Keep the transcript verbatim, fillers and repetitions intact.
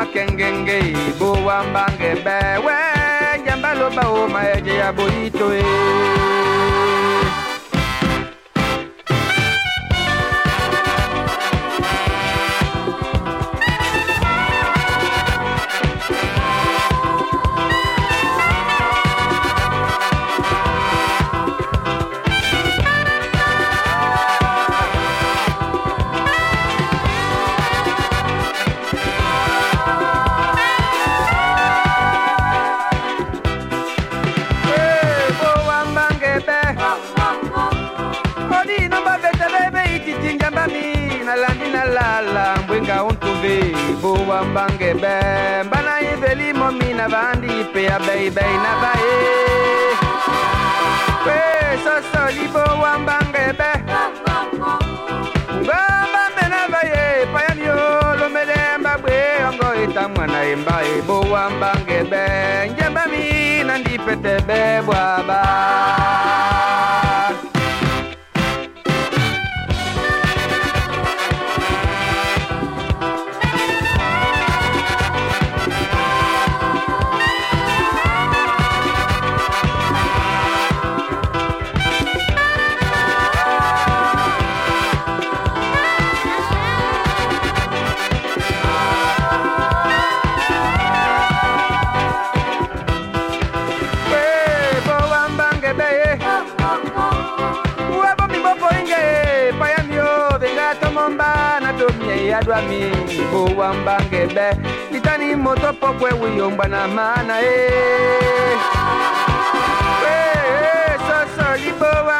makengenge bo wambange bewe jambalo ba o maeje ya boito e la mbwenga untuve bo wambange be bana iveli momina vandi pe abei bei na bae we so so li bo wambange be ngamba mena bae payanyo lo medemba bwe ongo itamwana imbae bo wambange be njamba mi nandi pete be bwaba adwa mi bo wambange be litani moto pokwe wiyomba na mana eh eh so so li bo